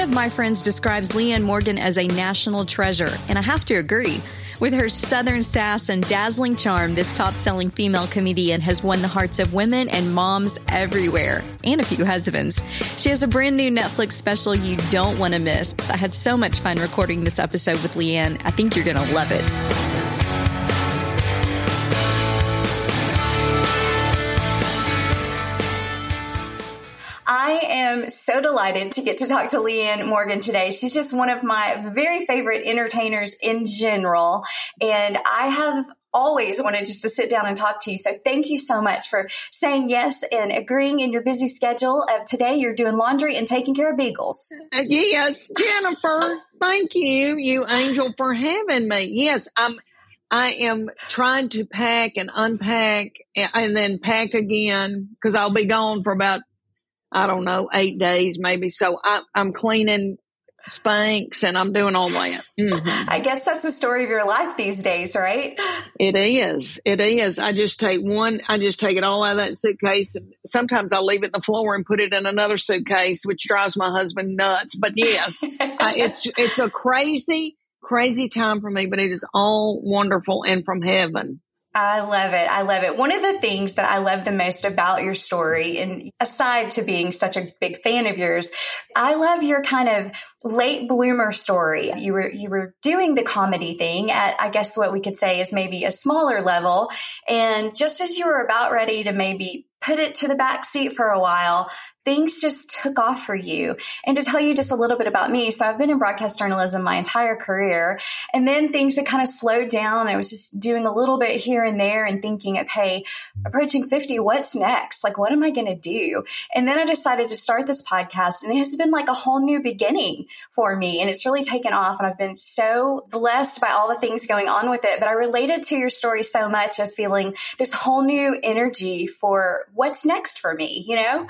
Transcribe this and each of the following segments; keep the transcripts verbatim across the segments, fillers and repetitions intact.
of my friends describes Leanne Morgan as a national treasure, and I have to agree. With her southern sass and dazzling charm, this top-selling female comedian has won the hearts of women and moms everywhere, and a few husbands. She has a brand new Netflix special you don't want to miss. I had so much fun recording this episode with Leanne. I think you're going to love it. I am so delighted to get to talk to Leanne Morgan today. She's just one of my very favorite entertainers in general, and I have always wanted just to sit down and talk to you. So thank you so much for saying yes and agreeing in your busy schedule of today. You're doing laundry and taking care of beagles. Uh, yes, Jennifer. Thank you, you angel, for having me. Yes, I'm. I am trying to pack and unpack and then pack again because I'll be gone for about, I don't know, eight days maybe. So I, I'm cleaning Spanx and I'm doing all that. Mm-hmm. I guess that's the story of your life these days, right? It is. It is. I just take one, I just take it all out of that suitcase. And sometimes I leave it on the floor and put it in another suitcase, which drives my husband nuts. But yes, I, it's, it's a crazy, crazy time for me, but it is all wonderful and from heaven. I love it. I love it. One of the things that I love the most about your story, and aside to being such a big fan of yours, I love your kind of late bloomer story. You were, you were doing the comedy thing at, I guess what we could say is maybe a smaller level. And just as you were about ready to maybe put it to the back seat for a while, things just took off for you. And to tell you just a little bit about me, so I've been in broadcast journalism my entire career, and then things had kind of slowed down. I was just doing a little bit here and there and thinking, okay, approaching fifty, what's next? Like, what am I going to do? And then I decided to start this podcast, and it has been like a whole new beginning for me. And it's really taken off, and I've been so blessed by all the things going on with it. But I related to your story so much of feeling this whole new energy for what's next for me, you know?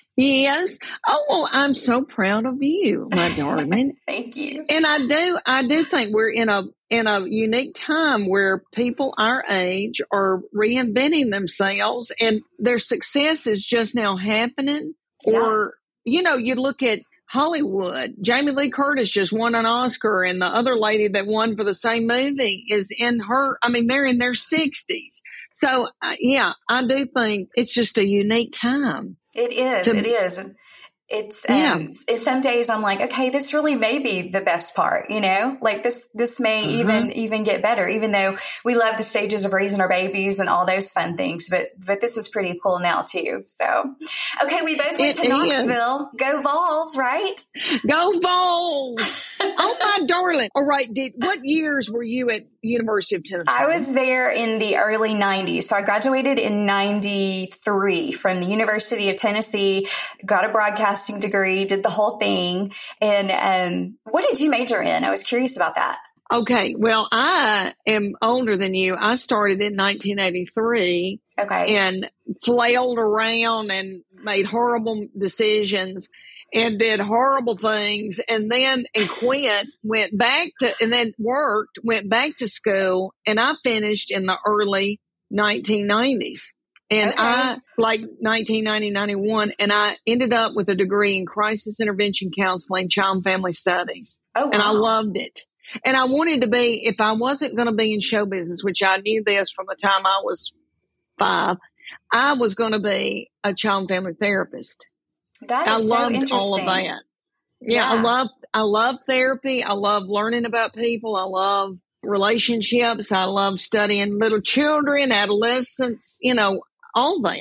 Yes. Oh, well, I'm so proud of you, my darling. Thank you. And I do, I do think we're in a, in a unique time where people our age are reinventing themselves and their success is just now happening. Yeah. Or, you know, you look at Hollywood, Jamie Lee Curtis just won an Oscar, and the other lady that won for the same movie is in her, I mean, they're in their sixties. So, uh, yeah, I do think it's just a unique time. It is. To, it is. It's, um, yeah. it's some days I'm like, okay, this really may be the best part, you know, like this, this may uh-huh. even, even get better, even though we love the stages of raising our babies and all those fun things. But, but this is pretty cool now too. So, okay. We both went it to Knoxville. Is. Go Vols, right? Go Vols. Oh my darling. All right. Did, what years were you at University of Tennessee? I was there in the early nineties. So I graduated in ninety-three from the University of Tennessee, got a broadcasting degree, did the whole thing. And um, what did you major in? I was curious about that. Okay. Well, I am older than you. I started in nineteen eighty-three. Okay. And flailed around and made horrible decisions and did horrible things, and then and quit, went back to, and then worked, went back to school, and I finished in the early nineteen nineties. And okay. I, like nineteen ninety, ninety-one, and I ended up with a degree in crisis intervention counseling, child and family studies. Oh, wow. And I loved it. And I wanted to be, if I wasn't going to be in show business, which I knew this from the time I was five, I was going to be a child and family therapist. That is I so loved interesting. all of that. Yeah, Yeah, I love, I love therapy. I love learning about people. I love relationships. I love studying little children, adolescents, you know, all that.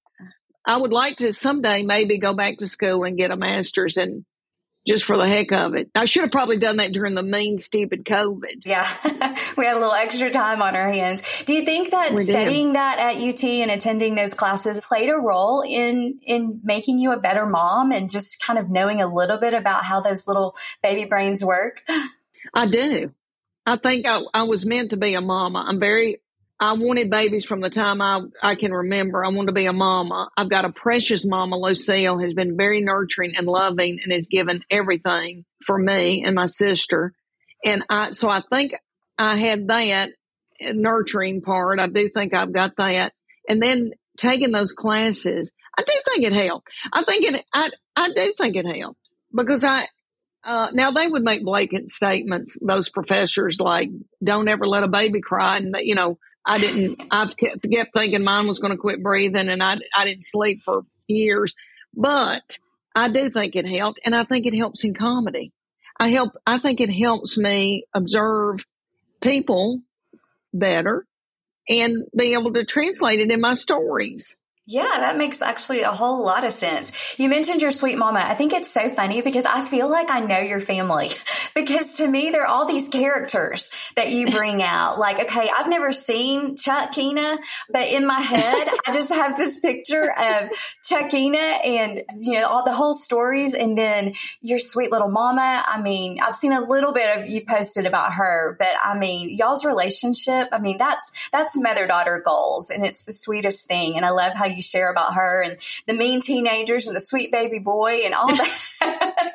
I would like to someday maybe go back to school and get a master's, and just for the heck of it. I should have probably done that during the mean, stupid COVID. Yeah. We had a little extra time on our hands. Do you think that We studying did. that at U T and attending those classes played a role in, in making you a better mom and just kind of knowing a little bit about how those little baby brains work? I do. I think I, I was meant to be a mama. I'm very, I wanted babies from the time I, I can remember. I wanted to be a mama. I've got a precious mama, Lucille, has been very nurturing and loving and has given everything for me and my sister. And I, so I think I had that nurturing part. I do think I've got that. And then taking those classes, I do think it helped. I think it, I, I do think it helped because I, Uh, now they would make blanket statements, those professors, like, don't ever let a baby cry. And, you know, I didn't, I kept, kept thinking mine was going to quit breathing, and I, I didn't sleep for years, but I do think it helped. And I think it helps in comedy. I help, I think it helps me observe people better and be able to translate it in my stories. Yeah, that makes actually a whole lot of sense. You mentioned your sweet mama. I think it's so funny because I feel like I know your family because to me, they're all these characters that you bring out. Like, okay, I've never seen Chuckina, but in my head, I just have this picture of Chuckina and, you know, all the whole stories. And then your sweet little mama. I mean, I've seen a little bit of you've posted about her, but I mean, y'all's relationship. I mean, that's, that's mother-daughter goals, and it's the sweetest thing. And I love how you share about her and the mean teenagers and the sweet baby boy and all that.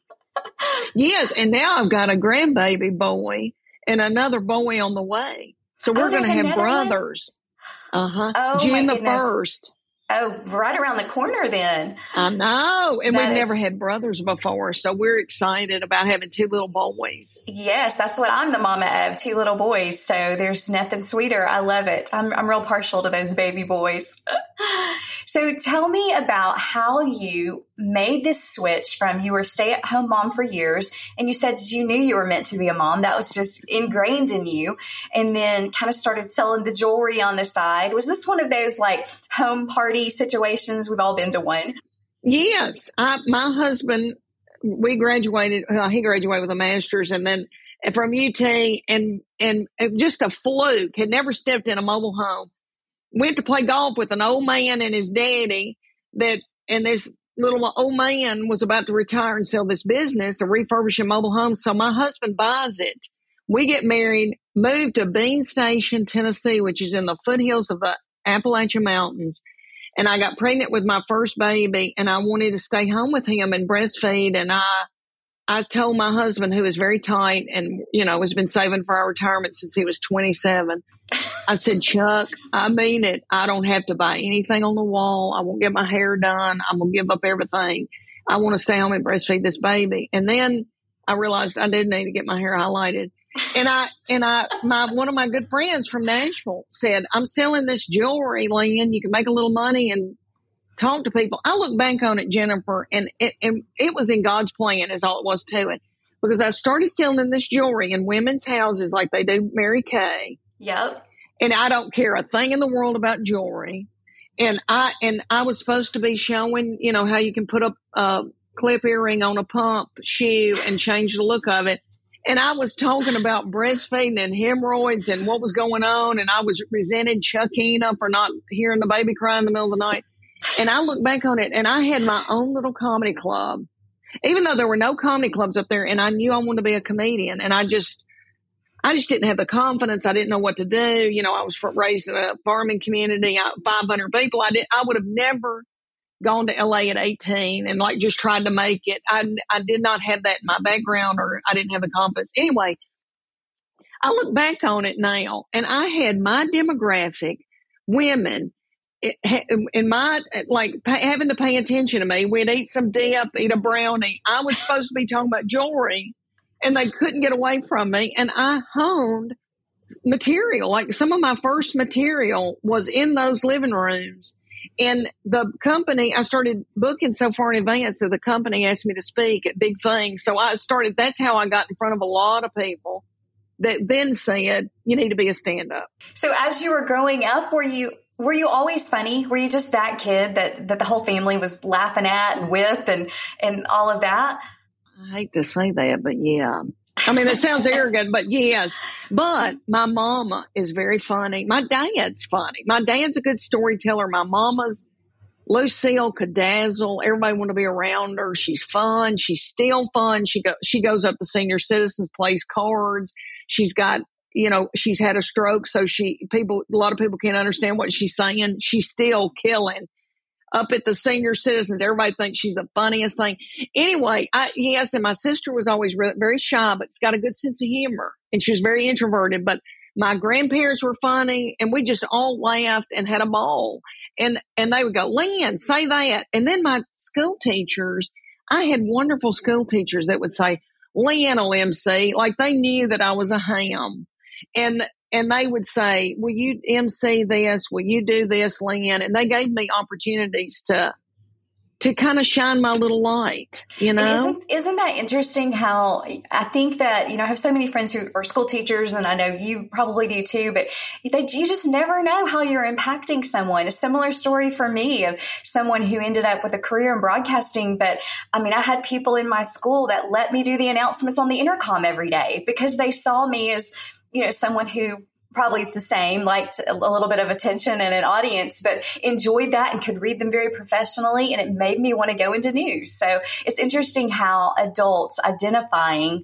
Yes. And now I've got a grandbaby boy and another boy on the way. So we're oh, going to have brothers. Uh huh. Oh, June the goodness. first. Oh, right around the corner then. I know. And that we've is, never had brothers before. So we're excited about having two little boys. Yes, that's what I'm the mama of, two little boys. So there's nothing sweeter. I love it. I'm, I'm real partial to those baby boys. So tell me about how you made this switch from you were a stay-at-home mom for years, and you said you knew you were meant to be a mom. That was just ingrained in you, and then kind of started selling the jewelry on the side. Was this one of those like home party situations? We've all been to one. Yes. I, my husband, we graduated, uh, he graduated with a master's, and then from U T, and, and just a fluke, had never stepped in a mobile home. Went to play golf with an old man and his daddy that, and this little old man was about to retire and sell this business of refurbishing mobile homes. So my husband buys it. We get married, moved to Bean Station, Tennessee, which is in the foothills of the Appalachian Mountains. And I got pregnant with my first baby, and I wanted to stay home with him and breastfeed. And I, I told my husband, who is very tight and, you know, has been saving for our retirement since he was twenty-seven. I said, Chuck, I mean it. I don't have to buy anything on the wall. I won't get my hair done. I'm going to give up everything. I want to stay home and breastfeed this baby. And then I realized I did need to get my hair highlighted. And I, and I, my, one of my good friends from Nashville said, I'm selling this jewelry, Lynn. You can make a little money and talk to people. I look back on it, Jennifer, and it, and it was in God's plan is all it was to it, because I started selling this jewelry in women's houses like they do Mary Kay. Yep. And I don't care a thing in the world about jewelry. And I, and I was supposed to be showing, you know, how you can put a, a clip earring on a pump shoe and change the look of it. And I was talking about breastfeeding and hemorrhoids and what was going on. And I was resented Chuckina for not hearing the baby cry in the middle of the night. And I look back on it, and I had my own little comedy club, even though there were no comedy clubs up there. And I knew I wanted to be a comedian. And I just, I just didn't have the confidence. I didn't know what to do. You know, I was raised in a farming community, five hundred people. I did, I would have never gone to L A at eighteen and like just tried to make it. I, I did not have that in my background, or I didn't have the confidence. Anyway, I look back on it now, and I had my demographic women in my, like, having to pay attention to me. We'd eat some dip, eat a brownie. I was supposed to be talking about jewelry, and they couldn't get away from me. And I honed material. Like, some of my first material was in those living rooms. And the company, I started booking so far in advance that the company asked me to speak at big things. So I started, that's how I got in front of a lot of people that then said, you need to be a stand-up. So as you were growing up, were you, were you always funny? Were you just that kid that, that the whole family was laughing at and with and, and all of that? I hate to say that, but yeah. I mean, it sounds arrogant, but yes. But my mama is very funny. My dad's funny. My dad's a good storyteller. My mama's Lucille could dazzle. Everybody want to be around her. She's fun. She's still fun. She go, she goes up to senior citizens, plays cards. She's got, you know, she's had a stroke. So she, people, a lot of people can't understand what she's saying. She's still killing. Up at the senior citizens, everybody thinks she's the funniest thing. Anyway, I, yes, and my sister was always re- very shy, but it's got a good sense of humor. And she was very introverted, but my grandparents were funny, and we just all laughed and had a ball. And, and they would go, Lynn, say that. And then my school teachers, I had wonderful school teachers that would say, Lynn will M C, like they knew that I was a ham. And, and they would say, will you M C this? Will you do this, Lynn? And they gave me opportunities to, to kind of shine my little light, you know? And isn't, isn't that interesting how I think that, you know, I have so many friends who are school teachers, and I know you probably do too, but they, you just never know how you're impacting someone. A similar story for me of someone who ended up with a career in broadcasting. But I mean, I had people in my school that let me do the announcements on the intercom every day because they saw me as, you know, someone who probably is the same, liked a little bit of attention and an audience, but enjoyed that and could read them very professionally. And it made me want to go into news. So it's interesting how adults identifying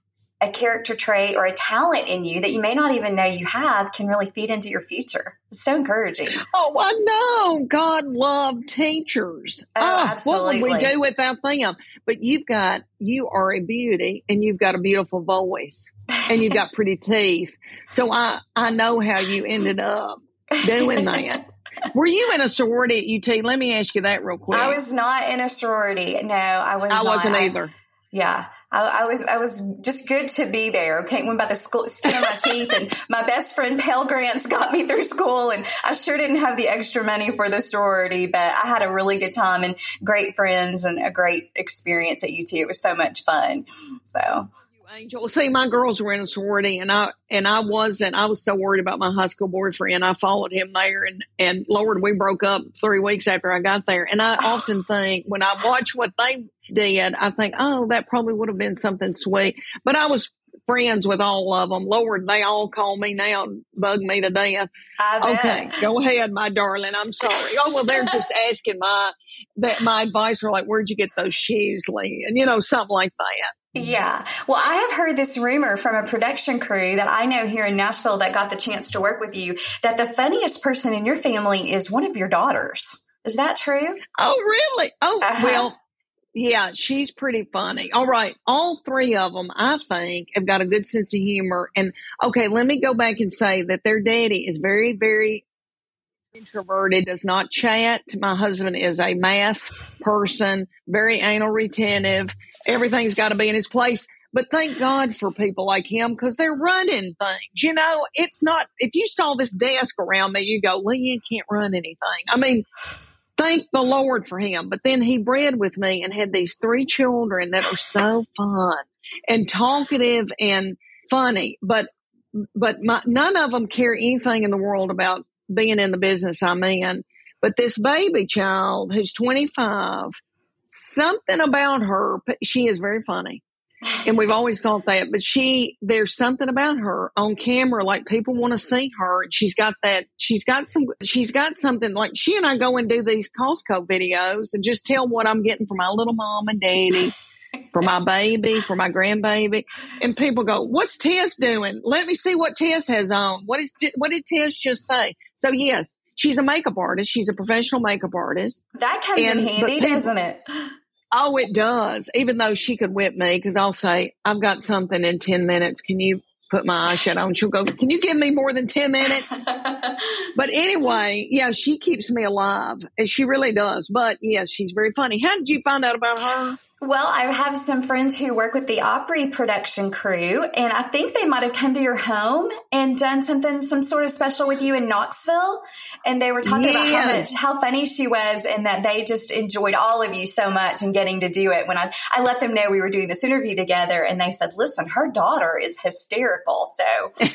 a character trait or a talent in you that you may not even know you have can really feed into your future. It's so encouraging. Oh, I know. God loved teachers. Oh, oh absolutely. What would we do without them? But you've got, you are a beauty and you've got a beautiful voice and you've got pretty teeth. So I, I know how you ended up doing that. Were you in a sorority at U T? Let me ask you that real quick. I was not in a sorority. No, I was I not. wasn't either. Yeah. I, I was, I was just good to be there. Okay. Went by the school, skin of my teeth, and my best friend Pell Grants got me through school, and I sure didn't have the extra money for the sorority, but I had a really good time and great friends and a great experience at U T. It was so much fun. So. Angel. See, my girls were in a sorority and I, and I wasn't, I was so worried about my high school boyfriend. I followed him there and, and Lord, we broke up three weeks after I got there. And I often think when I watch what they did, I think, oh, that probably would have been something sweet. But I was friends with all of them. Lord, they all call me now and bug me to death. Okay, go ahead, my darling. I'm sorry. Oh, well, they're just asking my, that my advice, or like, where'd you get those shoes, Lee? And you know, something like that. Yeah. Well, I have heard this rumor from a production crew that I know here in Nashville that got the chance to work with you, that the funniest person in your family is one of your daughters. Is that true? Oh, really? Oh, uh-huh. Well, yeah, she's pretty funny. All right. All three of them, I think, have got a good sense of humor. And okay, let me go back and say that their daddy is very, very introverted, does not chat. My husband is a math person, very anal retentive. Everything's got to be in its place. But thank God for people like him because they're running things. You know, it's not, if you saw this desk around me, you go, Leanne can't run anything. I mean, thank the Lord for him. But then he bred with me and had these three children that are so fun and talkative and funny. But, but my, none of them care anything in the world about being in the business I'm in. But this baby child who's twenty-five, something about her, she is very funny. And we've always thought that, but she, there's something about her on camera, like people want to see her. And she's got that, she's got some, she's got something like she and I go and do these Costco videos and just tell what I'm getting for my little mom and daddy, for my baby, for my grandbaby. And people go, what's Tess doing? Let me see what Tess has on. What is, what did Tess just say? So yes, she's a makeup artist. She's a professional makeup artist. That comes and, in handy, people, doesn't it? Oh, it does. Even though she could whip me because I'll say, I've got something in ten minutes. Can you put my eyeshadow on? She'll go, can you give me more than ten minutes? But anyway, yeah, she keeps me alive. She really does. But yeah, she's very funny. How did you find out about her? Well, I have some friends who work with the Opry production crew, and I think they might have come to your home and done something, some sort of special with you in Knoxville. And they were talking yes. about how much, how funny she was, and that they just enjoyed all of you so much and getting to do it. When I, I let them know we were doing this interview together, and they said, listen, her daughter is hysterical. So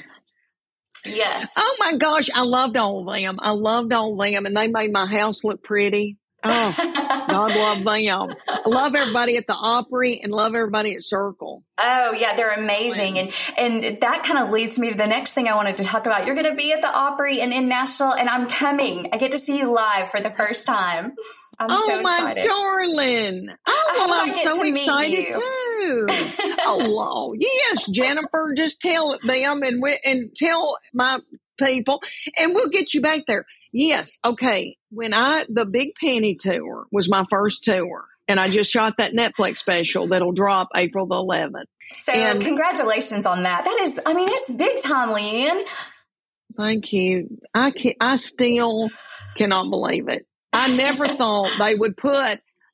yes. Oh my gosh. I loved all of them. I loved all of them, and they made my house look pretty. Oh, God love them. I love everybody at the Opry and love everybody at Circle. Oh, yeah, they're amazing. And and that kind of leads me to the next thing I wanted to talk about. You're going to be at the Opry and in Nashville, and I'm coming. I get to see you live for the first time. I'm oh, so excited. Oh, my darling. Oh, well, I'm so excited, too. Oh, Lord. Yes, Jennifer, just tell them and, we, and tell my people, and we'll get you back there. Yes. Okay. When I, the Big Panty Tour was my first tour, and I just shot that Netflix special that'll drop April the eleventh. So and, congratulations on that. That is, I mean, it's big time, Leanne. Thank you. I can I still cannot believe it. I never thought they would put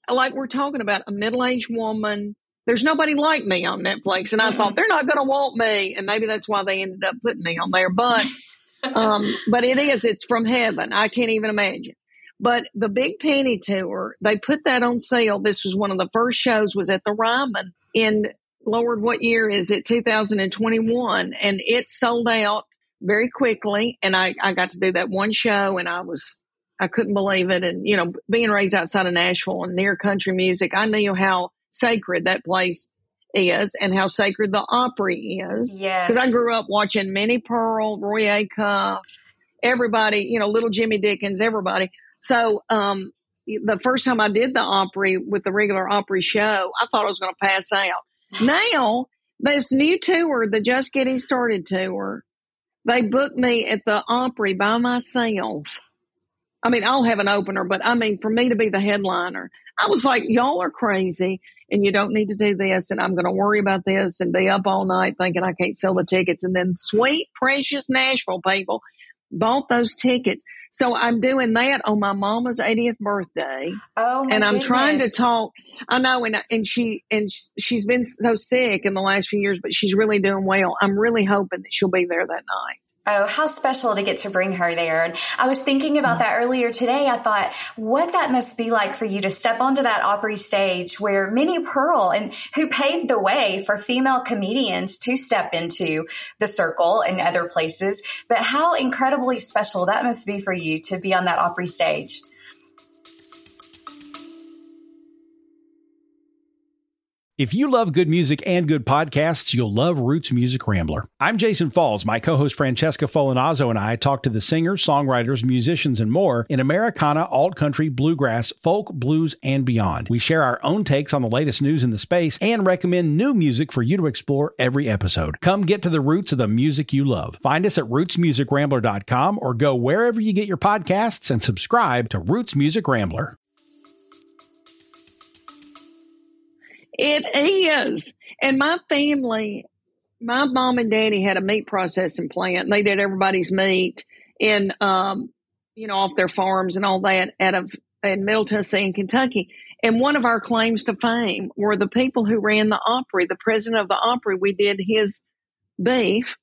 like we're talking about, a middle-aged woman. There's nobody like me on Netflix. And I mm-hmm. thought, they're not going to want me. And maybe that's why they ended up putting me on there. But, um, but it is, it's from heaven. I can't even imagine. But the Big Penny Tour, they put that on sale. This was one of the first shows, was at the Ryman in, Lord, what year is it? two thousand twenty-one. And it sold out very quickly. And I, I got to do that one show, and I was, I couldn't believe it. And, you know, being raised outside of Nashville and near country music, I knew how sacred that place is and how sacred the Opry is. Yes. Because I grew up watching Minnie Pearl, Roy Acuff, everybody, you know, Little Jimmy Dickens, everybody. So, um, the first time I did the Opry with the regular Opry show, I thought I was going to pass out. Now, this new tour, the Just Getting Started tour, they booked me at the Opry by myself. I mean, I'll have an opener, but I mean, for me to be the headliner, I was like, y'all are crazy and you don't need to do this. And I'm going to worry about this and be up all night thinking I can't sell the tickets. And then sweet, precious Nashville people bought those tickets. So I'm doing that on my mama's eightieth birthday. Oh, my and I'm goodness. trying to talk. I know. And, and she, and she's been so sick in the last few years, but she's really doing well. I'm really hoping that she'll be there that night. Oh, how special to get to bring her there. And I was thinking about that earlier today. I thought what that must be like for you to step onto that Opry stage where Minnie Pearl, and who paved the way for female comedians to step into the circle and other places. But how incredibly special that must be for you to be on that Opry stage. If you love good music and good podcasts, you'll love Roots Music Rambler. I'm Jason Falls. My co-host Francesca Folinazzo and I talk to the singers, songwriters, musicians, and more in Americana, alt-country, bluegrass, folk, blues, and beyond. We share our own takes on the latest news in the space and recommend new music for you to explore every episode. Come get to the roots of the music you love. Find us at roots music rambler dot com or go wherever you get your podcasts and subscribe to Roots Music Rambler. It is. And my family, my mom and daddy had a meat processing plant. They did everybody's meat in, um, you know, off their farms and all that out of in Middle Tennessee and Kentucky. And one of our claims to fame were the people who ran the Opry, the president of the Opry. We did his beef.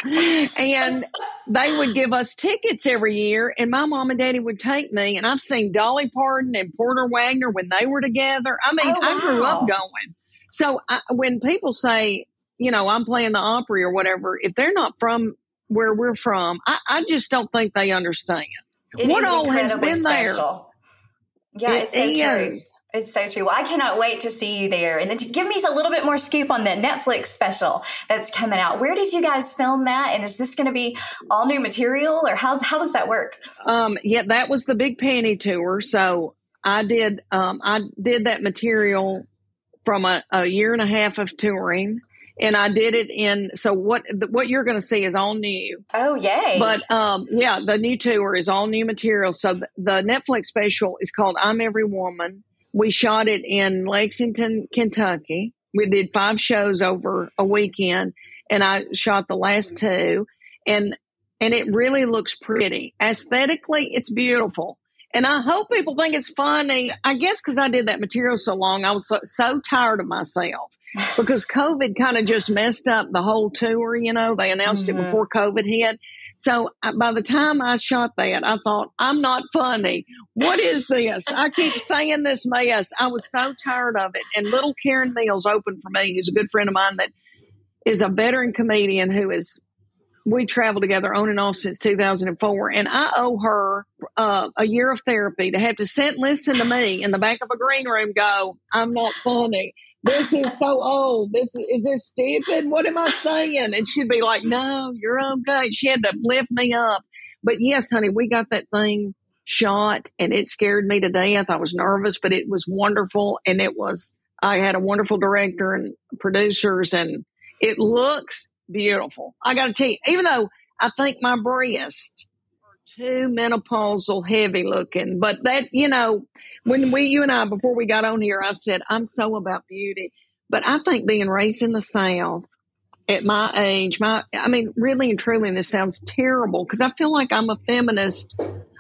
And they would give us tickets every year, and my mom and daddy would take me. And I've seen Dolly Parton and Porter Wagner when they were together. I mean, oh, wow. I grew up going. So I, when people say, you know, I'm playing the Opry or whatever, if they're not from where we're from, I, I just don't think they understand. It what is all has been special. There. Yeah, it it's so is. true. It's so true. Well, I cannot wait to see you there. And then to give me a little bit more scoop on the Netflix special that's coming out. Where did you guys film that? And is this going to be all new material, or how's, how does that work? Um, yeah, that was the Big Penny Tour. So I did, um, I did that material from a, a year and a half of touring. And I did it in, so what, what you're going to see is all new. Oh, yay. But, um, yeah, the new tour is all new material. So the, the Netflix special is called I'm Every Woman. We shot it in Lexington, Kentucky. We did five shows over a weekend, and I shot the last two. And, and it really looks pretty. Aesthetically, it's beautiful. And I hope people think it's funny. I guess because I did that material so long, I was so, so tired of myself because COVID kind of just messed up the whole tour. You know, they announced mm-hmm. it before COVID hit. So uh, by the time I shot that, I thought, I'm not funny. What is this? I keep saying this mess. I was so tired of it. And little Karen Mills opened for me, who's a good friend of mine that is a veteran comedian who is, we traveled together on and off since two thousand four. And I owe her uh, a year of therapy to have to sit and listen to me in the back of a green room go, I'm not funny. This is so old. This is this stupid? What am I saying? And she'd be like, no, you're okay. She had to lift me up. But yes, honey, we got that thing shot and it scared me to death. I was nervous, but it was wonderful. And it was, I had a wonderful director and producers, and it looks beautiful. I got to tell you, even though I think my breasts are too menopausal heavy looking, but that, you know, when we, you and I, before we got on here, I've said, I'm so about beauty, but I think being raised in the South at my age, my, I mean, really and truly, and this sounds terrible because I feel like I'm a feminist.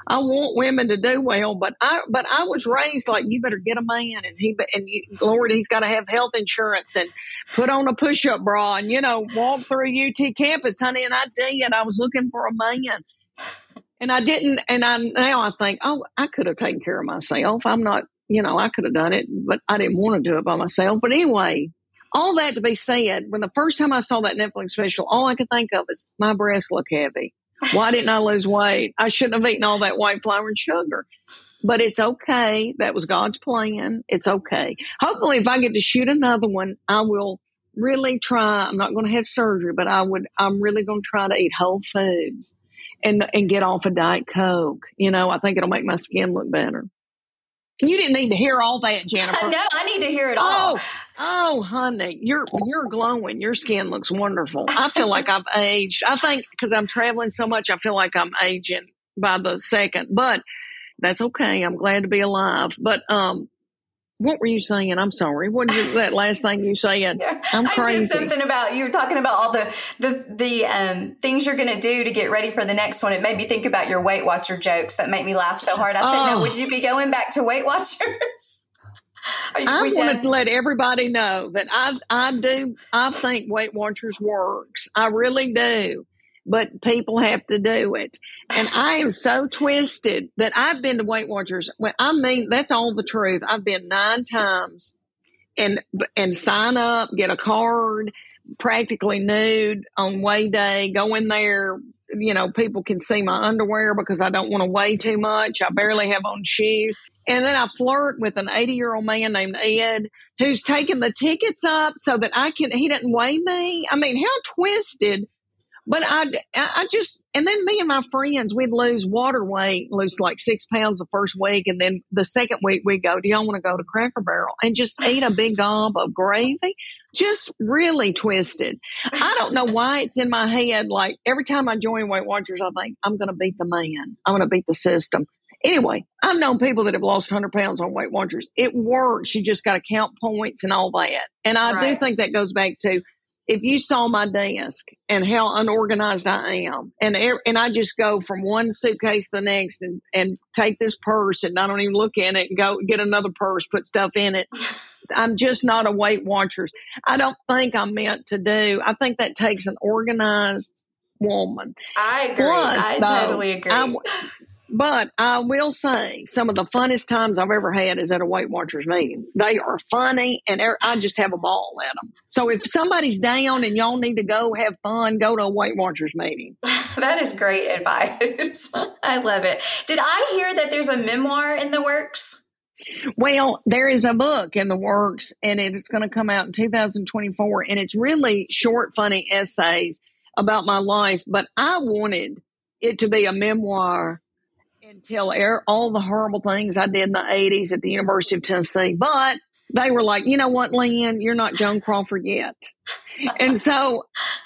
I want women to do well, but I, but I was raised like, you better get a man, and he, and you, Lord, he's got to have health insurance and put on a push-up bra and, you know, walk through U T campus, honey. And I did. I was looking for a man, and I didn't. And I, now I think, oh, I could have taken care of myself. I'm not, you know, I could have done it, but I didn't want to do it by myself. But anyway, all that to be said, when the first time I saw that Netflix special, all I could think of is my breasts look heavy. Why didn't I lose weight? I shouldn't have eaten all that white flour and sugar. But it's okay. That was God's plan. It's okay. Hopefully, if I get to shoot another one, I will really try. I'm not going to have surgery, but I would. I'm really going to try to eat whole foods and and get off of Diet Coke. You know, I think it'll make my skin look better. You didn't need to hear all that, Jennifer. No, I need to hear it all. Oh, oh, honey, you're you're glowing. Your skin looks wonderful. I feel like I've aged. I think because I'm traveling so much, I feel like I'm aging by the second. But that's okay. I'm glad to be alive. But um, what were you saying? I'm sorry. What did that last thing you said? I'm crazy. I said something about you were talking about all the the the um, things you're going to do to get ready for the next one. It made me think about your Weight Watcher jokes that made me laugh so hard. I said, oh. "No, would you be going back to Weight Watchers?" I want to let everybody know that I I do I think Weight Watchers works. I really do. But people have to do it. And I am so twisted that I've been to Weight Watchers. Well, I mean, that's all the truth. I've been nine times and, and sign up, get a card, practically nude on weigh day, go in there. You know, people can see my underwear because I don't want to weigh too much. I barely have on shoes. And then I flirt with an eighty year old man named Ed who's taking the tickets up so that I can, he doesn't weigh me. I mean, how twisted. But I, I just, and then me and my friends, we'd lose water weight, lose like six pounds the first week. And then the second week we go, do y'all want to go to Cracker Barrel and just eat a big gob of gravy? Just really twisted. I don't know why it's in my head. Like every time I join Weight Watchers, I think I'm going to beat the man. I'm going to beat the system. Anyway, I've known people that have lost one hundred pounds on Weight Watchers. It works. You just got to count points and all that. And I right. do think that goes back to, if you saw my desk and how unorganized I am, and and I just go from one suitcase to the next and, and take this purse and I don't even look in it and go get another purse, put stuff in it. I'm just not a Weight Watchers. I don't think I'm meant to do. I think that takes an organized woman. I agree. Plus, I though, totally agree. I, But I will say some of the funnest times I've ever had is at a Weight Watchers meeting. They are funny, and I just have a ball at them. So if somebody's down and y'all need to go have fun, go to a Weight Watchers meeting. That is great advice. I love it. Did I hear that there's a memoir in the works? Well, there is a book in the works, and it's going to come out in two thousand twenty-four, and it's really short, funny essays about my life. But I wanted it to be a memoir and tell all the horrible things I did in the eighties at the University of Tennessee. But they were like, you know what, Lynn, you're not Joan Crawford yet. And so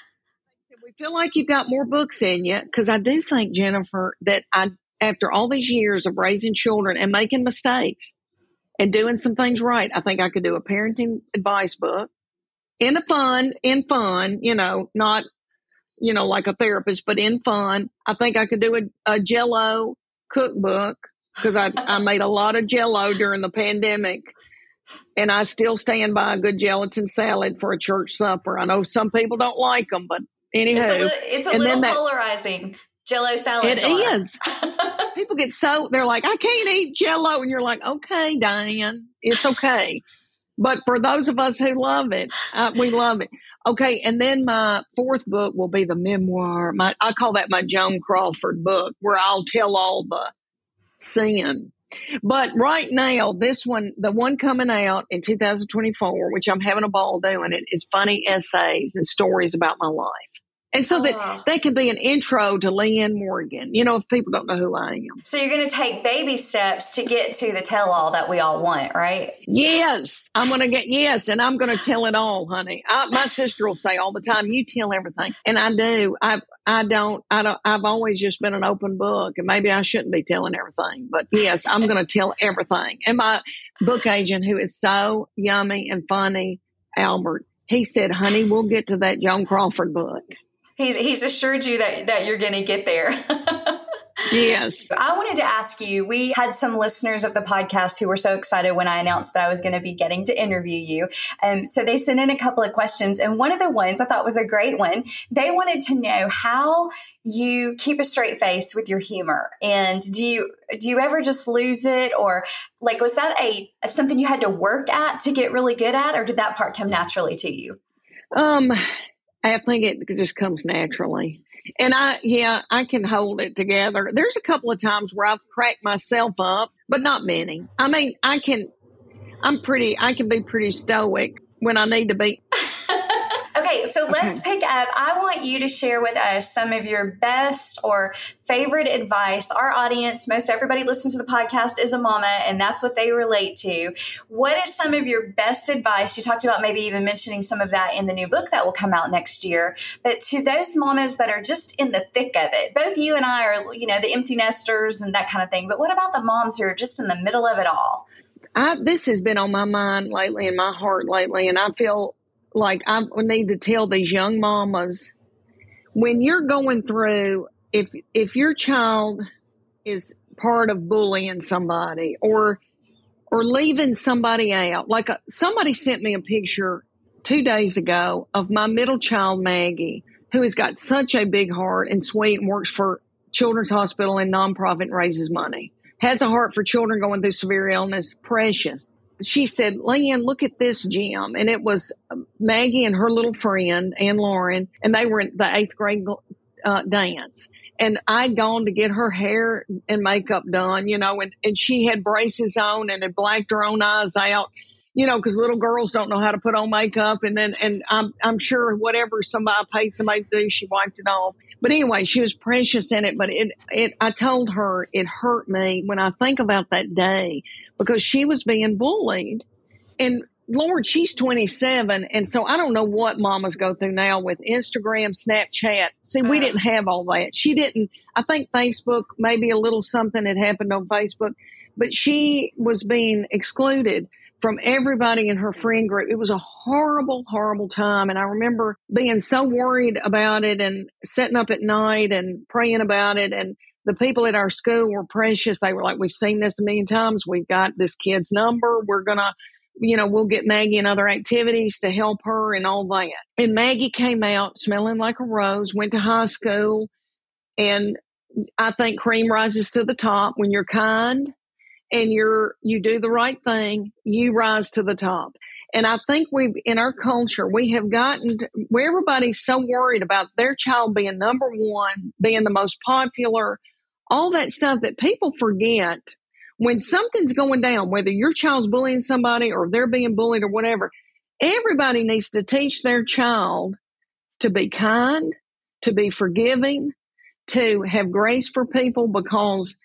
we feel like you've got more books in you, because I do think, Jennifer, that I, after all these years of raising children and making mistakes and doing some things right, I think I could do a parenting advice book in a fun, in fun, you know, not, you know, like a therapist, but in fun. I think I could do a, a Jell-O cookbook, because I, I made a lot of Jell-O during the pandemic, and I still stand by a good gelatin salad for a church supper. I know some people don't like them, but anywho. It's a, li- it's a little that, polarizing, Jell-O salad. It are. is. People get so, they're like, I can't eat Jell-O. And you're like, okay, Diane, it's okay. But for those of us who love it, uh, we love it. Okay, and then my fourth book will be the memoir. My, I call that my Joan Crawford book, where I'll tell all the sin. But right now, this one, the one coming out in two thousand twenty-four, which I'm having a ball doing it, is funny essays and stories about my life. And so that oh. they can be an intro to Leanne Morgan, you know, if people don't know who I am. So you're going to take baby steps to get to the tell-all that we all want, right? Yes. I'm going to get, yes. And I'm going to tell it all, honey. I, my sister will say all the time, you tell everything. And I do. I I don't, I don't, I've always just been an open book, and maybe I shouldn't be telling everything. But yes, I'm going to tell everything. And my book agent, who is so yummy and funny, Albert, he said, honey, we'll get to that Joan Crawford book. He's he's assured you that, that you're going to get there. Yes. I wanted to ask you, we had some listeners of the podcast who were so excited when I announced that I was going to be getting to interview you. Um, so they sent in a couple of questions. And one of the ones I thought was a great one. They wanted to know how you keep a straight face with your humor. And do you, do you ever just lose it? Or like, was that a something you had to work at to get really good at? Or did that part come naturally to you? Um, I think it just comes naturally. And I, yeah, I can hold it together. There's a couple of times where I've cracked myself up, but not many. I mean, I can, I'm pretty, I can be pretty stoic when I need to be. Okay, so let's pick up. I want you to share with us some of your best or favorite advice. Our audience, most everybody listens to the podcast is a mama, and that's what they relate to. What is some of your best advice? You talked about maybe even mentioning some of that in the new book that will come out next year. But to those mamas that are just in the thick of it, both you and I are, you know, the empty nesters and that kind of thing. But what about the moms who are just in the middle of it all? I, this has been on my mind lately, in my heart lately, and I feel like I need to tell these young mamas, when you're going through, if if your child is part of bullying somebody or or leaving somebody out, like a, somebody sent me a picture two days ago of my middle child, Maggie, who has got such a big heart and sweet and works for Children's Hospital and nonprofit and raises money, has a heart for children going through severe illness, precious. She said, Leanne, look at this gym. And it was Maggie and her little friend, Ann Lauren, and they were in the eighth grade uh, dance. And I'd gone to get her hair and makeup done, you know, and, and she had braces on and had blacked her own eyes out, you know, because little girls don't know how to put on makeup. And then, and I'm, I'm sure whatever somebody paid somebody to do, she wiped it off. But anyway, she was precious in it. But it, it, I told her it hurt me when I think about that day because she was being bullied. And Lord, she's twenty-seven. And so I don't know what mamas go through now with Instagram, Snapchat. See, we didn't have all that. She didn't, I think Facebook, maybe a little something had happened on Facebook, but she was being excluded from everybody in her friend group. It was a horrible, horrible time. And I remember being so worried about it and sitting up at night and praying about it. And the people at our school were precious. They were like, we've seen this a million times. We've got this kid's number. We're going to, you know, we'll get Maggie in other activities to help her and all that. And Maggie came out smelling like a rose, went to high school. And I think cream rises to the top when you're kind and you're, you do the right thing, you rise to the top. And I think we've, in our culture, we have gotten to, where everybody's so worried about their child being number one, being the most popular, all that stuff that people forget. When something's going down, whether your child's bullying somebody or they're being bullied or whatever, everybody needs to teach their child to be kind, to be forgiving, to have grace for people, because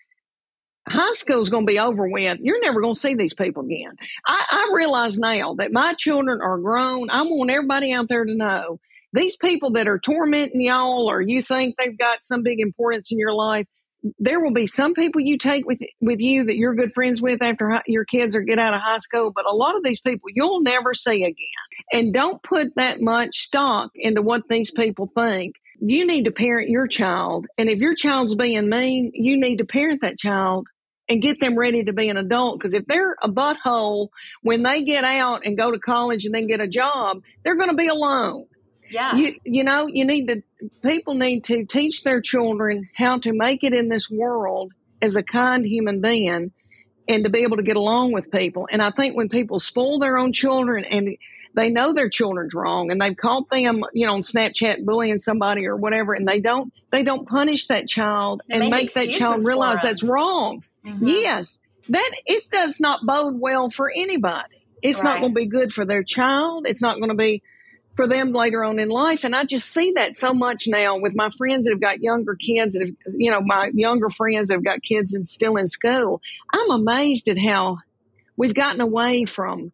high school is going to be over with. You're never going to see these people again. I, I realize now that my children are grown. I want everybody out there to know these people that are tormenting y'all or you think they've got some big importance in your life, there will be some people you take with with you that you're good friends with after hi- your kids are get out of high school. But a lot of these people you'll never see again. And don't put that much stock into what these people think. You need to parent your child. And if your child's being mean, you need to parent that child and get them ready to be an adult. Because if they're a butthole, when they get out and go to college and then get a job, they're going to be alone. Yeah. You, you know, you need to, people need to teach their children how to make it in this world as a kind human being and to be able to get along with people. And I think when people spoil their own children and they know their children's wrong and they've caught them, you know, on Snapchat bullying somebody or whatever, and they don't, they don't punish that child They and make make that excuses child for realize them. that's wrong. Mm-hmm. Yes. That, it does not bode well for anybody. It's Right. not going to be good for their child. It's not going to be for them later on in life. And I just see that so much now with my friends that have got younger kids, that have, you know, my younger friends that have got kids and still in school. I'm amazed at how we've gotten away from,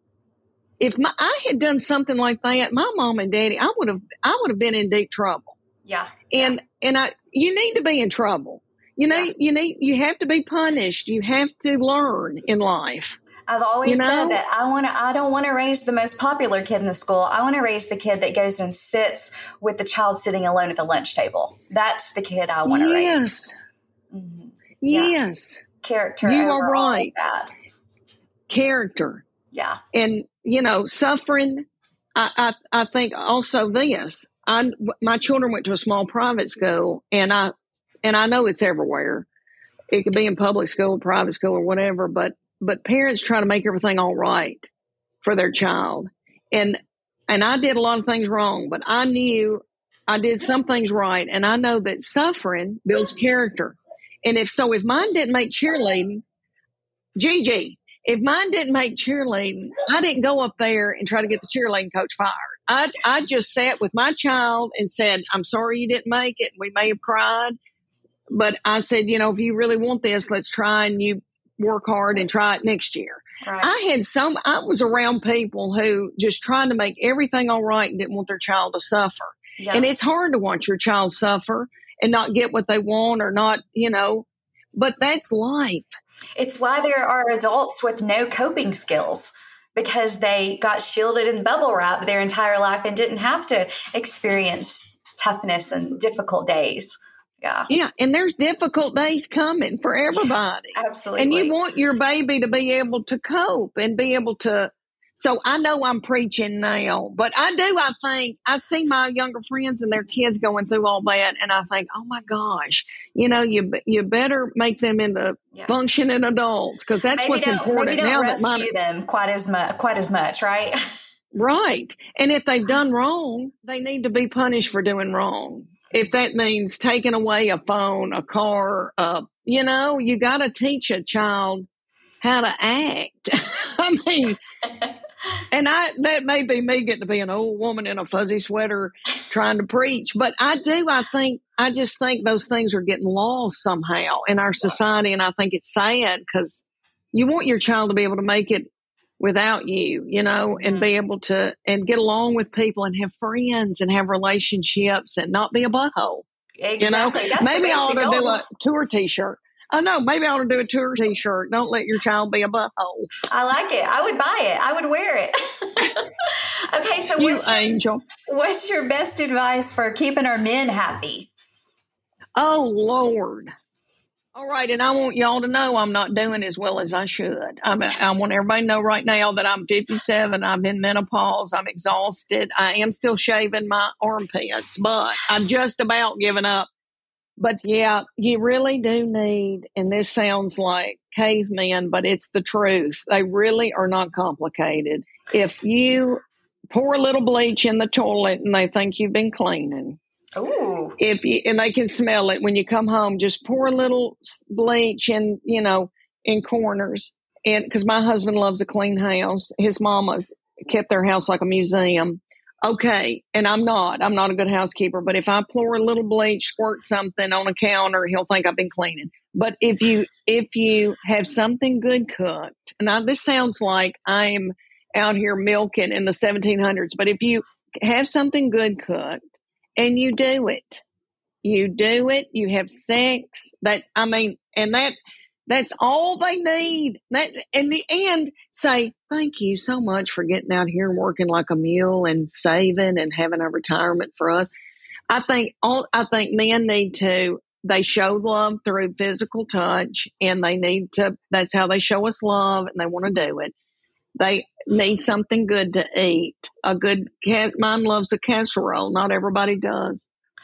if my, I had done something like that, my mom and daddy, I would have, I would have been in deep trouble. Yeah. And, yeah. and I, you need to be in trouble. You know, Yeah. you need, you have to be punished. You have to learn in life. I've always You know? said that I want to, I don't want to raise the most popular kid in the school. I want to raise the kid that goes and sits with the child sitting alone at the lunch table. That's the kid I want to Yes. raise. Mm-hmm. Yes. Yeah. Character. You over are all of right. that. Character. Yeah. And, you know, suffering, I, I, I think also this, I, my children went to a small private school, and I, and I know it's everywhere. It could be in public school, private school, or whatever, but, but parents try to make everything all right for their child. And, and I did a lot of things wrong, but I knew I did some things right. And I know that suffering builds character. And if so, if mine didn't make cheerleading, Gigi, if mine didn't make cheerleading, I didn't go up there and try to get the cheerleading coach fired. I, I just sat with my child and said, I'm sorry you didn't make it. We may have cried, but I said, you know, if you really want this, let's try and you work hard and try it next year. Right. I had some, I was around people who just trying to make everything all right and didn't want their child to suffer. Yeah. And it's hard to watch your child suffer and not get what they want or not, you know, but that's life. It's why there are adults with no coping skills, because they got shielded in bubble wrap their entire life and didn't have to experience toughness and difficult days. Yeah. Yeah. And there's difficult days coming for everybody. Absolutely. And you want your baby to be able to cope and be able to. So I know I'm preaching now, but I do. I think I see my younger friends and their kids going through all that. And I think, oh my gosh, you know, you, you better make them into yeah. functioning adults, because that's maybe what's don't, important. Maybe don't now rescue that my, them quite as much, quite as much. Right. Right. And if they've done wrong, they need to be punished for doing wrong. If that means taking away a phone, a car, uh, you know, you got to teach a child how to act. I mean, and I, that may be me getting to be an old woman in a fuzzy sweater trying to preach, but I do, I think, I just think those things are getting lost somehow in our society. And I think it's sad, because you want your child to be able to make it without you, you know, and mm-hmm. be able to, and get along with people and have friends and have relationships and not be a butthole. Exactly. You know, That's maybe I ought to goal. do a tour t-shirt. I know, maybe I ought to do a tour t-shirt. Don't let your child be a butthole. I like it. I would buy it. I would wear it. Okay. So you what's your, angel. what's your best advice for keeping our men happy? Oh, Lord. All right, and I want y'all to know I'm not doing as well as I should. I'm, I want everybody to know right now that I'm fifty-seven. I'm in menopause. I'm exhausted. I am still shaving my armpits, but I'm just about giving up. But yeah, you really do need, and this sounds like cavemen, but it's the truth. They really are not complicated. If you pour a little bleach in the toilet and they think you've been cleaning, Ooh. If you, and they can smell it when you come home, just pour a little bleach in, you know, in corners. And because my husband loves a clean house, his mama's kept their house like a museum. Okay. And I'm not, I'm not a good housekeeper, but if I pour a little bleach, squirt something on a counter, he'll think I've been cleaning. But if you, if you have something good cooked, and I, this sounds like I'm out here milking in the seventeen hundreds, but if you have something good cooked, and you do it, you do it, you have sex, that, I mean, and that, that's all they need. That, and the end, say, thank you so much for getting out here and working like a mule and saving and having a retirement for us. I think all, I think men need to, they show love through physical touch, and they need to, that's how they show us love, and they want to do it. They need something good to eat. A good, mine loves a casserole. Not everybody does.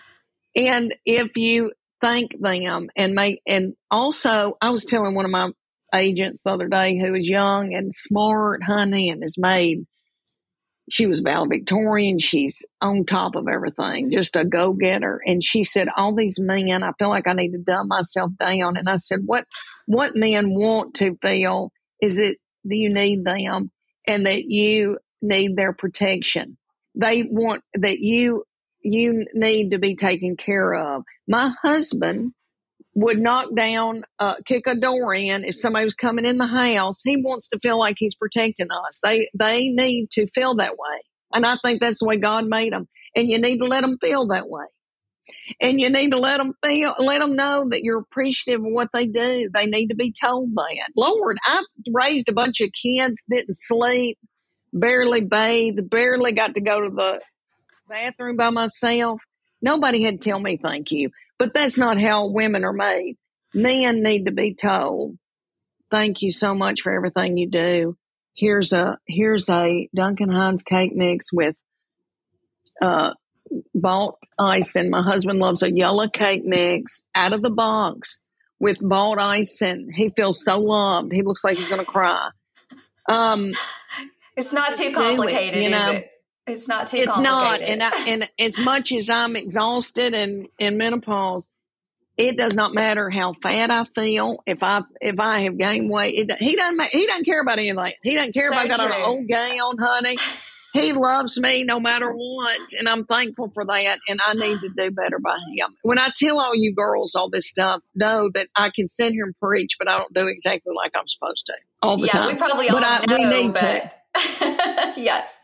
And if you thank them and make, and also I was telling one of my agents the other day who is young and smart, honey, and is made, she was valedictorian. She's on top of everything, just a go-getter. And she said, all these men, I feel like I need to dumb myself down. And I said, what, what men want to feel is that you need them and that you need their protection. They want that you, you need to be taken care of. My husband would knock down, uh, kick a door in if somebody was coming in the house. He wants to feel like he's protecting us. They, they need to feel that way. And I think that's the way God made them. And you need to let them feel that way. And you need to let them feel, let them know that you're appreciative of what they do. They need to be told that. Lord, I've raised a bunch of kids, didn't sleep, barely bathed, barely got to go to the bathroom by myself. Nobody had to tell me thank you. But that's not how women are made. men need to be told, thank you so much for everything you do. Here's a, here's a Duncan Hines cake mix with, uh, bought icing. My husband loves a yellow cake mix out of the box with bought icing. He feels so loved. He looks like he's going to cry. Um, it's not too complicated, it, you know? Is it? It's not too it's complicated. It's not. And, I, and as much as I'm exhausted and in menopause, it does not matter how fat I feel. If I if I have gained weight, it, he doesn't he doesn't care about anything. He doesn't care so if I got on an old gown, honey. He loves me no matter what, and I'm thankful for that. And I need to do better by him. When I tell all you girls all this stuff, know that I can sit here and preach, but I don't do exactly like I'm supposed to all the yeah, time. Yeah, we probably all but I, know, we need but... to. Yes.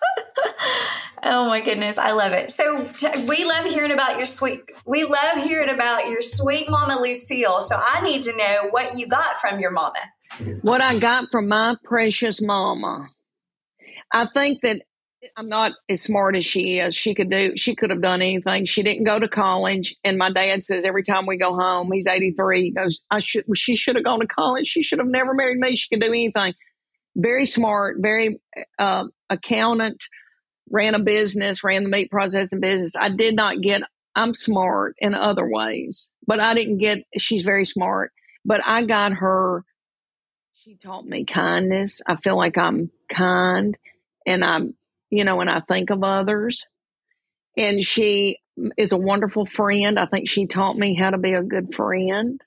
Oh my goodness. I love it. So t- we love hearing about your sweet, we love hearing about your sweet mama, Lucille. So I need to know what you got from your mama. What I got from my precious mama. I think that I'm not as smart as she is. She could do, she could have done anything. She didn't go to college. And my dad says every time we go home, he's eighty-three, he goes, I should, she should have gone to college. She should have never married me. She could do anything. Very smart, very uh, accountant, ran a business, ran the meat processing business. I did not get, I'm smart in other ways, but I didn't get, she's very smart, but I got her, she taught me kindness. I feel like I'm kind and I'm, you know, and I think of others. And she is a wonderful friend. I think she taught me how to be a good friend.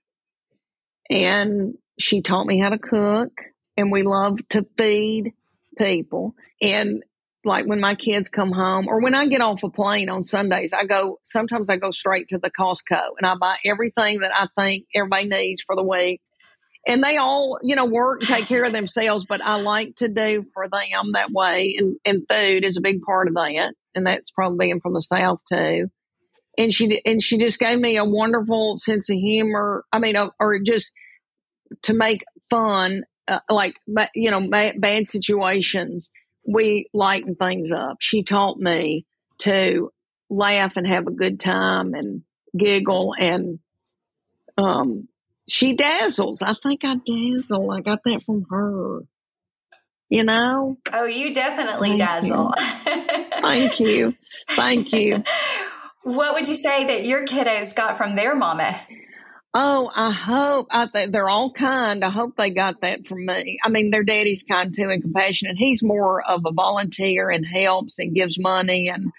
And she taught me how to cook. And we love to feed people. And like when my kids come home or when I get off a plane on Sundays, I go, sometimes I go straight to the Costco and I buy everything that I think everybody needs for the week. And they all, you know, work and take care of themselves, but I like to do for them that way. And, and food is a big part of that. And that's probably being from the South too. And she, and she just gave me a wonderful sense of humor. I mean, or just to make fun. Uh, like, you know, bad, bad situations, we lighten things up. She taught me to laugh and have a good time and giggle. And um, she dazzles. I think I dazzle. I got that from her. You know? Oh, you definitely Thank dazzle. You. Thank you. Thank you. What would you say that your kiddos got from their mama? Oh, I hope, I think they're all kind. I hope they got that from me. I mean, their daddy's kind too and compassionate. He's more of a volunteer and helps and gives money. And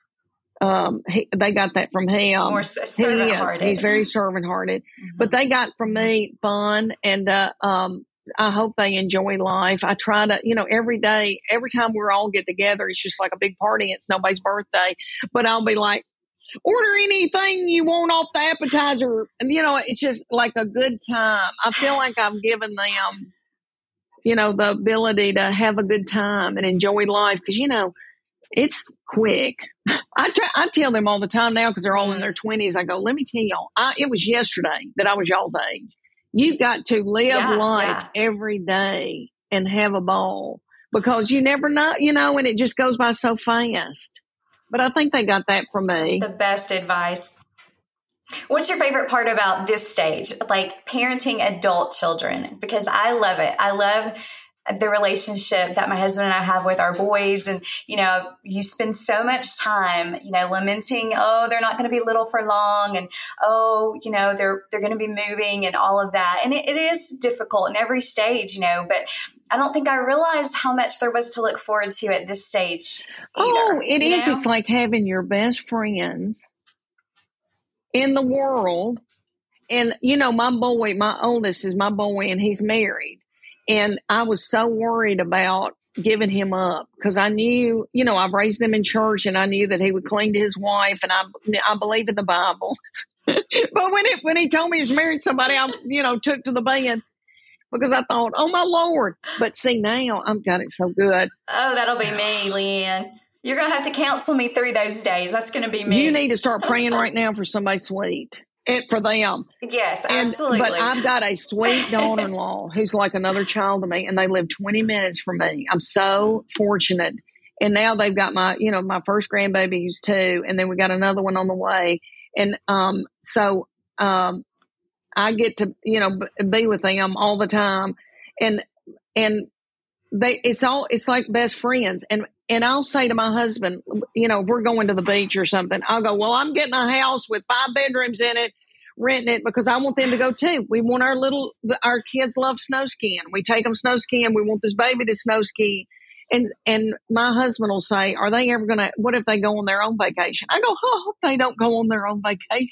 um, he, they got that from him. More servant hearted. He He's very servant hearted. Mm-hmm. But they got from me fun. And uh, um, I hope they enjoy life. I try to, you know, every day, every time we're all get together, it's just like a big party. It's nobody's birthday. But I'll be like, order anything you want off the appetizer. And, you know, it's just like a good time. I feel like I've given them, you know, the ability to have a good time and enjoy life. Because, you know, it's quick. I try, I tell them all the time now because they're all in their twenties. I go, let me tell y'all, I, it was yesterday that I was y'all's age. You got to live yeah, life yeah. every day and have a ball because you never know, you know, and it just goes by so fast. But I think they got that from me. That's the best advice. What's your favorite part about this stage, like parenting adult children? Because I love it. I love the relationship that my husband and I have with our boys. And, you know, you spend so much time, you know, lamenting, oh, they're not going to be little for long. And, oh, you know, they're, they're going to be moving and all of that. And it, it is difficult in every stage, you know, but I don't think I realized how much there was to look forward to at this stage either, oh, it is. Know? It's like having your best friends in the world. And, you know, my boy, my oldest is my boy and he's married. And I was so worried about giving him up because I knew, you know, I've raised them in church and I knew that he would cling to his wife and I, I believe in the Bible. But when it, when he told me he was married to somebody, I, you know, took to the band because I thought, oh my Lord. But see, now I've got it so good. Oh, that'll be me, Leanne. You're going to have to counsel me through those days. That's going to be me. You need to start praying right now for somebody sweet. It, for them. Yes, and, absolutely. But I've got a sweet daughter-in-law who's like another child to me, and they live twenty minutes from me. I'm so fortunate. And now they've got my, you know, my first grandbaby who's two, and then we got another one on the way. And um, so um, I get to, you know, be with them all the time. And, and they, it's all, it's like best friends. And, and I'll say to my husband, you know, if we're going to the beach or something, I'll go, well, I'm getting a house with five bedrooms in it, renting it because I want them to go too. We want our little, our kids love snow skiing. We take them snow skiing. We want this baby to snow ski. And, and my husband will say, are they ever going to, what if they go on their own vacation? I go, oh, I hope they don't go on their own vacation.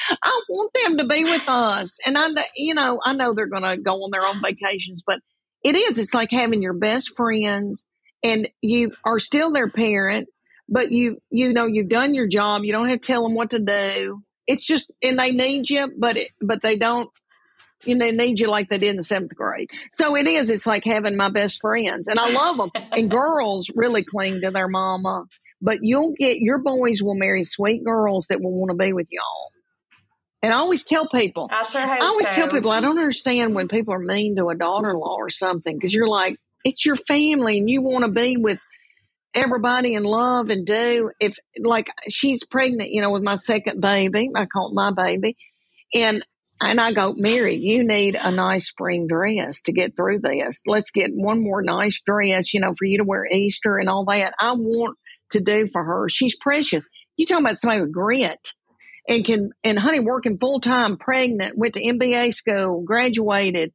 I want them to be with us. And I, you know, I know they're going to go on their own vacations, but it is, it's like having your best friends and you are still their parent, but you, you know, you've done your job. You don't have to tell them what to do. It's just, and they need you, but, it, but they don't, you know, need you like they did in the seventh grade. So it is, it's like having my best friends and I love them. And girls really cling to their mama, but you'll get, your boys will marry sweet girls that will want to be with y'all. And I always tell people, I sure hope I always so. tell people, I don't understand when people are mean to a daughter-in-law or something, because you're like, it's your family and you want to be with everybody and love and do. If like she's pregnant, you know, with my second baby, I call it my baby. And, and I go, Mary, you need a nice spring dress to get through this. Let's get one more nice dress, you know, for you to wear Easter and all that. I want to do for her. She's precious. You talking about somebody with grit. And can, and honey, working full time, pregnant, went to M B A school, graduated,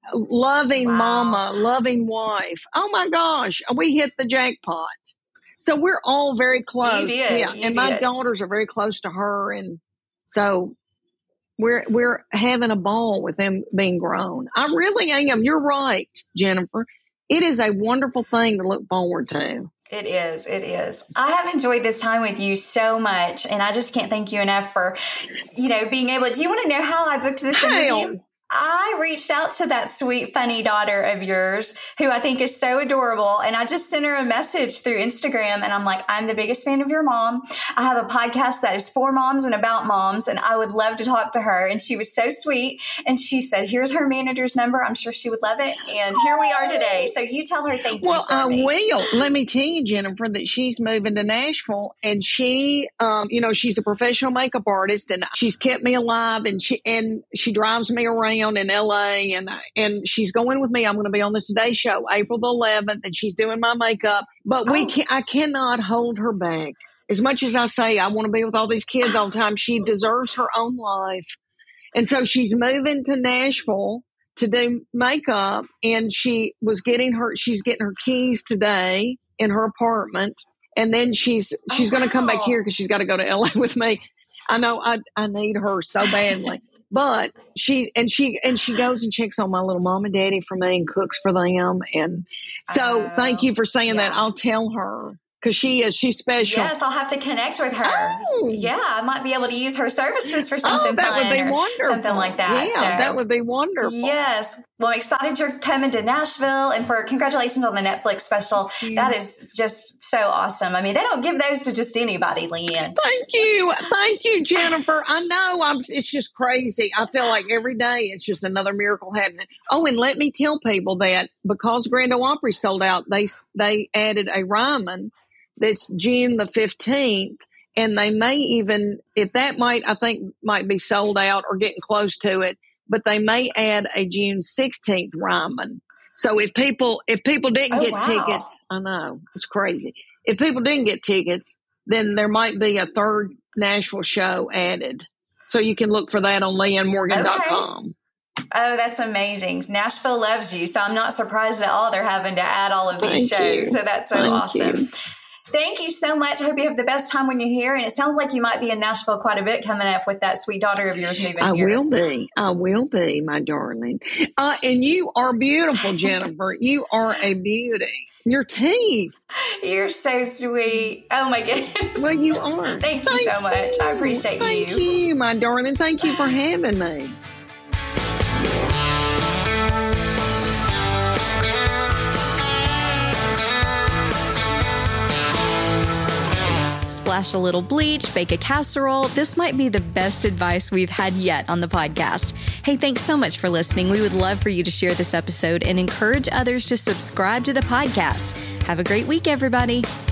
loving wow. mama, loving wife. Oh my gosh, we hit the jackpot. So we're all very close. You did. Yeah. You and did. my daughters are very close to her. And so we're, we're having a ball with them being grown. I really am. You're right, Jennifer. It is a wonderful thing to look forward to. It is. It is. I have enjoyed this time with you so much, and I just can't thank you enough for, you know, being able to. Do you want to know how I booked this interview? I reached out to that sweet, funny daughter of yours who I think is so adorable. And I just sent her a message through Instagram. And I'm like, I'm the biggest fan of your mom. I have a podcast that is for moms and about moms. And I would love to talk to her. And she was so sweet. And she said, here's her manager's number. I'm sure she would love it. And here we are today. So you tell her thank you. Well, for I me. will. Let me tell you, Jennifer, that she's moving to Nashville and she, um, you know, she's a professional makeup artist and she's kept me alive and she, and she drives me around in L A and and she's going with me. I'm going to be on the Today Show April the eleventh and she's doing my makeup. But we Oh. can I cannot hold her back. As much as I say I want to be with all these kids all the time, she deserves her own life. And so she's moving to Nashville to do makeup and she was getting her she's getting her keys today in her apartment. And then she's she's Oh, going to come back wow. here because she's got to go to L A with me. I know I I need her so badly. But she, and she, and she goes and checks on my little mom and daddy for me and cooks for them. And so Oh, thank you for saying yeah. that. I'll tell her because she is, she's special. Yes, I'll have to connect with her. Oh. Yeah, I might be able to use her services for something Oh, that fun would be or wonderful. something like that. Yeah, So, that would be wonderful. yes. Well, I'm excited you're coming to Nashville and for congratulations on the Netflix special. you. That is just so awesome. I mean, they don't give those to just anybody, Leanne. Thank you. Thank you, Jennifer. I know I'm, it's just crazy. I feel like every day it's just another miracle happening. Oh, and let me tell people that because Grand Ole Opry sold out, they, they added a Ryman that's June the fifteenth. And they may even, if that might, I think might be sold out or getting close to it, but they may add a June sixteenth Ryman. So if people, if people didn't Oh, get wow. tickets, I know it's crazy. If people didn't get tickets, then there might be a third Nashville show added. So you can look for that on leanne morgan dot com. Okay. Oh, that's amazing. Nashville loves you. So I'm not surprised at all they're having to add all of these Thank shows. you. So that's so Thank awesome. you. Thank you so much. I hope you have the best time when you're here. And it sounds like you might be in Nashville quite a bit coming up with that sweet daughter of yours moving I here. will be. I will be, my darling. Uh, and you are beautiful, Jennifer. You are a beauty. Your teeth. You're so sweet. Oh, my goodness. Well, you are. Thank you so much. I appreciate Thank you. Thank you, my darling. Thank you for having me. Splash a little bleach, bake a casserole. This might be the best advice we've had yet on the podcast. Hey, thanks so much for listening. We would love for you to share this episode and encourage others to subscribe to the podcast. Have a great week, everybody.